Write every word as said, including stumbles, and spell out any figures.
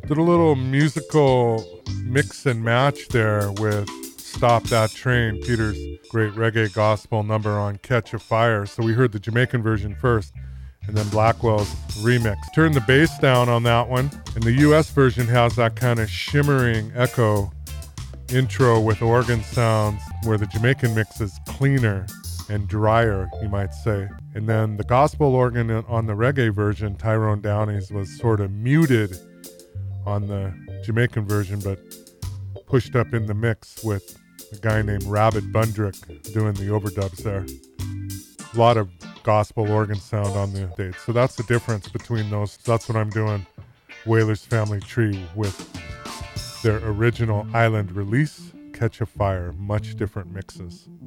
Did a little musical mix and match there with Stop That Train, Peter's great reggae gospel number on Catch a Fire. So we heard the Jamaican version first, and then Blackwell's remix. Turn the bass down on that one, and the U S version has that kind of shimmering echo intro with organ sounds, where the Jamaican mix is cleaner and drier, you might say. And then the gospel organ on the reggae version, Tyrone Downey's, was sort of muted on the Jamaican version, but pushed up in the mix with a guy named Rabbit Bundrick doing the overdubs there. A lot of gospel organ sound on the date. So that's the difference between those. That's what I'm doing. Whalers Family Tree with their original island release, Catch a Fire. Much different mixes.